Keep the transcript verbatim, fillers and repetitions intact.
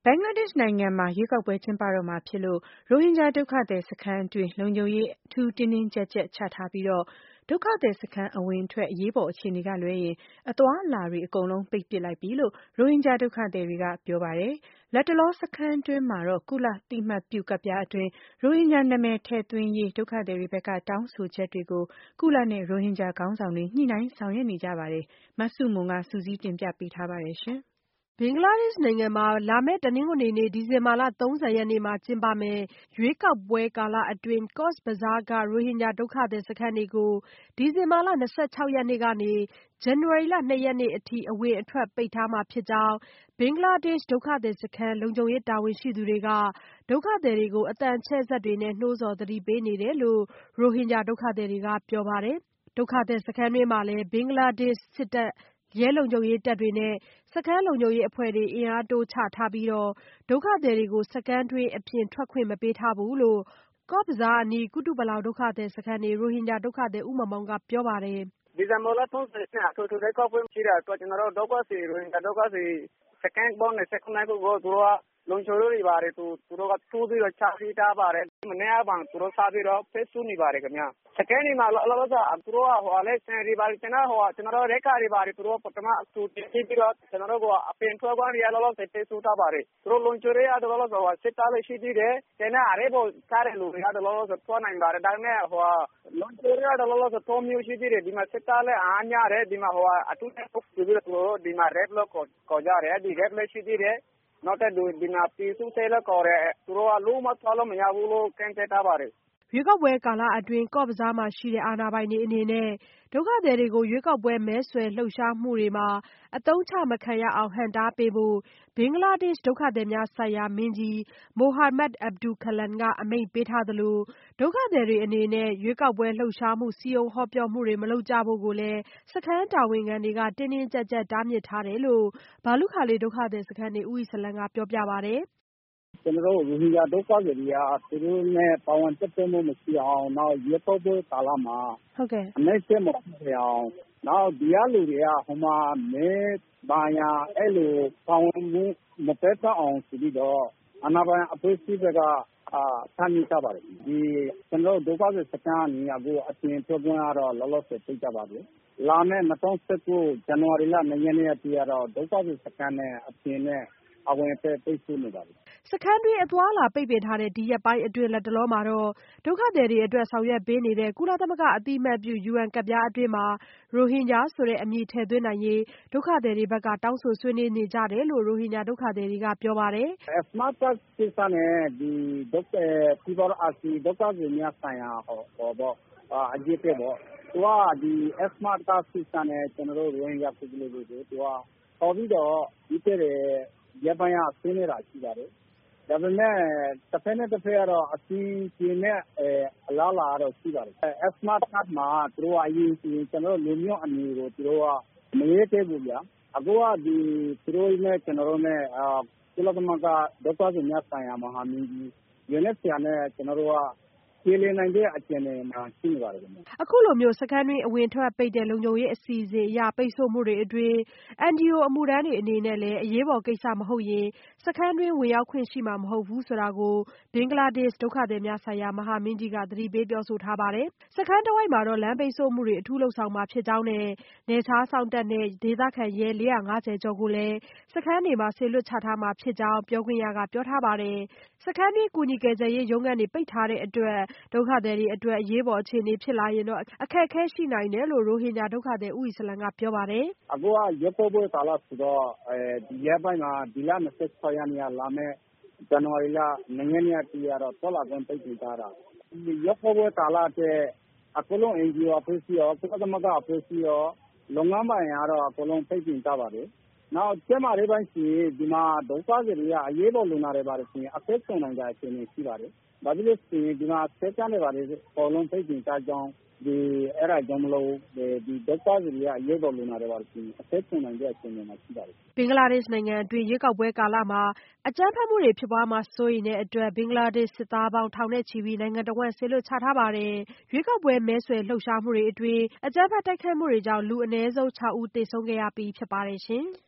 င်္ဂလားဒေ့ရှ်နိုင်ငံမှာရွေးကောက်ပွဲကျင်းပတော့မှာဖြစ်လို့ရိုဟင်ဂျာဒုက္ခသည်စခန်းအတွင်းလုံခြုံရေးအထူးတင်းတင်းကျပ်ကျပ်ချထားပြီးတော့ဒုက္ခသည်စခန်းအဝင်အထွက်အရေးပေါ်အခြေအနေကလွဲရင်အသွားအလာတွေအကုန်လုံးပိတ်ပစ်လိုက်ပြီလို့ရိုဟင်ဂျာဒုက္ခသည်တွေကပြောပါတယ်။လတ်တလောစခန်းအတွင်းမှာတော့ကုလအသိအမှတ်ပြုကဒ်ပြားအတွင်းရိုဟင်ဂျာနာမည်ထည့်သွင်းရေးဒုက္ခသည်တွေဘက်ကတောင်းဆိုချက်တွေကိုကုလနဲ့ရိုဟင်ဂျာခေါင်းဆောင်တွေညှိနှိုင်းဆောင်ရွက်နေကြပါတယ်။မဆုမွန်ကစုစည်းတင်ပြပေးထားပါတယ်ရှင်။ဘင်္ဂလားဒေ့ရှ်နိုင်ငံမှာလာမယ့်တနင်္ဂနွေနေ့ဒီဇင်ဘာလ၃၀ရက်နေ့မှာကျင်းပမယ့်ရွေးကောက်ပွဲကာလအတွင်း Cox's Bazar ကရိုဟင်ဂျာဒုက္ခသည်စခန်းတွေကိုဒီဇင်ဘာလ၂၆ရက်နေ့ကနေဇန်နဝါရီလ၂ရက်နေ့အထိအဝင်အထွက်ပိတ်ထားမှာဖြစ်ကြောင်းဘင်္ဂလားဒေ့ရှ်ဒုက္ခသည်စခန်းလုံခြုံရေးတာဝန်ရှိသူတွေကဒုက္ခသည်တွေကိုအသံချဲ့စက်တွေနဲ့နှိုးဆော်သတိပေးနေတယ်လို့ရိုဟင်ဂျာဒုက္ခသည်တွေကပြောပါတယ်။ဒုက္ခသည်စခန်းတွင်းမှာလည်းဘင်္ဂလားဒေ့ရှ်စစ်တပ်ရဲလုံခြုံရေးတပ်တွေနဲ့စခန်းလုံခြုံရေးအဖွဲ့တွေအင်အားတိုးချထားပြီးတော့ဒုက္ခသည်တွေကိုစခန်းတွင်းအပြင်ထွက်ခွင့်မပေးထားဘူးလို့ကော့ဘဇားအနီးကုတုပလောင်ဒုက္ခသည်စခန်းနေရိုဟင်ဂျာဒုက္ခသည်ဦးမောင်မောင်ကပြောပါတယ်။ဒီဇင်ဘာလ၃၀ရက်အထူးထူးရွေးကောက်ပွဲရှိတဲ့အတွက်ကျွန်တော်တို့ဒုက္ခသည်ရိုဟင်ဂျာဒုက္ခသည်စခန်းပေါင်း၂၇ခုကိုသူတို့ကလုံခြုံရေးတွေပါတယ်သူသူတို့ကတိုးပြီးတော့ချပြီးထားပါတယ်မနေ့ကသူတို့စပြီးတော့ဖိတ်ဆုနေပါတယ်ခင်ဗျစခန်းဒီမှာလောလောဆယ်သူတို့ကဟိုလဲစင်ရီပါကျွန်တော်ဟိုကျွန်တော်ရက်ခါတွေပါတယ်သူတို့ပထမအတူတင်ပြီးတော့ကျွန်တော်တို့ကအပင်ထွက်ခွင့်ရလောလောဆယ်ဖိတ်ဆုထားပါတယ်သူတို့လုံခြုံရေးရလောလောဆယ်ဟိုစစ်သားလေးရှိသေးတယ်ကျန်တဲ့အရေးပေါ်ကားတဲ့လူတွေကလောလောဆယ်ထွက်နိုင်ပါတယ်ဒါပေမဲ့ဟိုလုံခြုံရေးရလောလောဆယ်သုံးမျိုးရှိသေးတယ်ဒီမှာစစ်သားလေးအားညာတယ်ဒီမှာဟိုအတူတူပြီးတော့သူတို့ဒီမှာ red block ကိုကြရတယ်ဒီ red block ရှိသေးတယ်နောက်တဲ့ဒီမှာပြည်သူ့ဆေးလက်ခေါ်ရဲသူတို့ကလုံးမသွားလို့မရဘူးလို့ကန့်သက်ထားပါတယ်ရွေးကောက်ပွဲကာလအတွင်းကော့ဘဇားမှာရှိတဲ့အာဏာပိုင်တွေအနေနဲ့ဒုက္ခသည်တွေကိုရွေးကောက်ပွဲမဲဆွယ်လှုပ်ရှားမှုတွေမှာအသုံးချမခံရအောင်ဟန့်တားပေးဖို့ဘင်္ဂလားဒေ့ရှ်ဒုက္ခသည်များဆိုင်ရာမင်းကြီးမိုဟာမက်အဗ်ဒူခလန်ကအမိန့်ပေးထားသလိုဒုက္ခသည်တွေအနေနဲ့ရွေးကောက်ပွဲလှုပ်ရှားမှုစည်းရုံးဟောပြောမှုတွေမလုပ်ကြဖို့ကိုလည်းစခန်းတာဝန်ခံတွေကတင်းတင်းကျပ်ကျပ်တားမြစ်ထားတယ်လို့ဘာလုခါလီဒုက္ခသည်စခန်းနေဦးအီစလံကပြောပြပါတယ်ကျွန်တော်တို့ရိုဟင်ဂျာဒုက္ခသည်တွေကသူတို့နဲ့ပါဝင်တက်တဲ့မှုမရှိအောင်နောက်ရွေးကောက်ပွဲကာလမှာဟုတ်ကဲ့အနိုင်ကျမဖြစ်အောင်နောက်ဒီရလူတွေကဟိုမှာမဲဘာယာအဲ့လိုပါဝင်မှုမတက်အောင်ဆိုပြီးတော့အနာပိုင်းအဖွဲ့အစည်းတွေကအာဆန်းနေကြပါတယ်ဒီကျွန်တော်တို့ဒုက္ခသည်စခန်းနေရာကိုအပြင်ထွက်ခွင့်ရတော့လောလောဆယ်သိကြပါပြီလာမယ့်၂၀၁၉ဇန်နဝါရီလ၂ရက်နေ့အထိကတော့ဒုက္ခသည်စခန်းနဲ့အပြင်နဲ့အဝင်အထွက်ပိတ်ဆို့နေပါတယ်စခန်းတွင်းအသွားအလာပိတ်ပင်ထားတဲ့ဒီရက်ပိုင်းအတွင်းလက်တလောမှာတော့ဒုက္ခသည်တွေအတွက်ဆောင်ရွက်ပေးနေတဲ့ကုလသမဂ္ဂအသိအမှတ်ပြု ယူအန် ကဒ်ပြားအတွင်းမှာရိုဟင်ဂျာဆိုတဲ့အမည်ထည့်သွင်းနိုင်ရေးဒုက္ခသည်တွေဘက်ကတောင်းဆိုဆွေးနွေးနေကြတယ်လို့ရိုဟင်ဂျာဒုက္ခသည်တွေကပြောပါတယ်။ Smart Card ကိစ္စနဲ့ဒီဒုက္ခpeople as ဒုက္ခသည်များဆိုင်ရာဟောပေါ့အရေးပဲပေါ့သူကဒီ Smart Card ကိစ္စနဲ့ကျွန်တော်တို့ရိုဟင်ဂျာပြည်သူတွေကိုသူကပေါ်ပြီးတော့ဒီတဲ့ရပိုင်းအဆင်းနေတာရှိပါတယ်ဒါပေမဲ့တစ်ဖက်နဲ့တစ်ဖက်ကတော့အစီအစဉ်နဲ့အလားလာတော့ရှိပါတယ်။ Smart Card မှာသူတို့အရင်စီကျွန်တော်တို့လူမျိုးအမည်ကိုသူတို့ကမရေးသေးဘူးဗျာ။အခုကဒီသူတို့နဲ့ကျွန်တော်တို့နဲ့အာကုလသမဂ္ဂဒုက္ခသည်များဆိုင်ရာမဟာမင်းကြီး ယူအန် စီ နဲ့ကျွန်တော်တို့ကကျေလည်နိုင်တဲ့အခြေအနေမှာရှိနေပါတယ်ခင်ဗျ။အခုလိုမျိုးစခန်းတွင်းအဝင်ထွက်ပိတ်တဲ့လုံခြုံရေးအစီအစဉ်အရပိတ်ဆို့မှုတွေအတွင်း အန်ဂျီအို အမှုထမ်းတွေအနေနဲ့လည်းအရေးပေါ်ကိစ္စမဟုတ်ရင်စခန်းတွင်းဝင်ရောက်ခွင့်ရှိမှာမဟုတ်ဘူးဆိုတာကိုဘင်္ဂလားဒေ့ရှ်ဒုက္ခသည်များဆိုင်ရာမဟာမင်းကြီးကသတိပေးပြောဆိုထားပါတယ်။စခန်းတဝိုက်မှာတော့လမ်းပိတ်ဆို့မှုတွေအထူးလုပ်ဆောင်မှာဖြစ်ကြောင်းနဲ့နယ်ခြားစောင့်တပ်နဲ့ဒေသခံရဲ၄၅၀ကျော်ကိုလည်းစခန်းတွေမှာစေလွှတ်ချထားမှာဖြစ်ကြောင်းပြောခွင့်ရကပြောထားပါတယ်။စခန်းတွင်းကူညီကယ်ဆယ်ရေးရုံးခန်းတွေပိတ်ထားတဲ့အတွက်ဒုက္ခသည်တွေအတွက်အရေးပေါ်အခြေအနေဖြစ်လာရင်တော့အခက်အခဲရှိနိုင်တယ်လို့ရိုဟင်ဂျာဒုက္ခသည်ဦးအီစလံကပြောပါတယ်။အခုကရွေးကောက်ပွဲကာလဆိုတော့အဲဒီရက်ပိုင်းမှာဒီလ၂၆ရက်နေ့ကလာမယ့်ဇန်နဝါရီလ၂ရက်နေ့အထိကတော့တော်လာခွင့်ပိတ်ပင်ထားတာဒီရွေးကောက်ပွဲကာလတဲ့အကလုံး အန်ဂျီအို အဖွဲ့အစည်းရောကုလသမဂ္ဂအဖွဲ့အစည်းရောလုပ်ငန်းပိုင်းကတော့အကုန်လုံးပိတ်ပင်ထားပါတယ်နောက်ကျမလေးပိုင်းရှိဒီမှာဒုက္ခသည်တွေကအရေးပေါ်လူနာတွေပါတယ်ဆိုရင်အသက်ဆုံးနိုင်တဲ့အခြေအနေရှိပါတယ်ဘာဖြစ်လို့ဆိုရင်ဒီမှာဆက်ကြနေပါတယ်အကုန်လုံးပိတ်ပင်ထားကြောင်းဒီအဲ့ဒါကြောင့်မလို့ဒီဒုက္ခသည်တွေကအရေးပေါ်လူနာတွေပါတယ်ဆိုရင်အသက်ဆုံးနိုင်တဲ့အခြေအနေမှာရှိပါတယ်ဘင်္ဂလားဒေ့ရှ်နိုင်ငံအတွင်းရွေးကောက်ပွဲကာလမှာအကြမ်းဖက်မှုတွေဖြစ်ပွားမှာစိုးရိမ်တဲ့အတွက်ဘင်္ဂလားဒေ့ရှ်စစ်သားပေါင်းထောင်နဲ့ချီပြီးနိုင်ငံတော်ဝန်ဆေးလွတ်ချထားပါတယ်။ရွေးကောက်ပွဲမဲဆွယ်လှုပ်ရှားမှုတွေအတွင်းအကြမ်းဖက်တိုက်ခိုက်မှုတွေကြောင့်လူအနည်းဆုံး၆ဦးသေဆုံးခဲ့ရပြီးဖြစ်ပါတယ်ရှင်။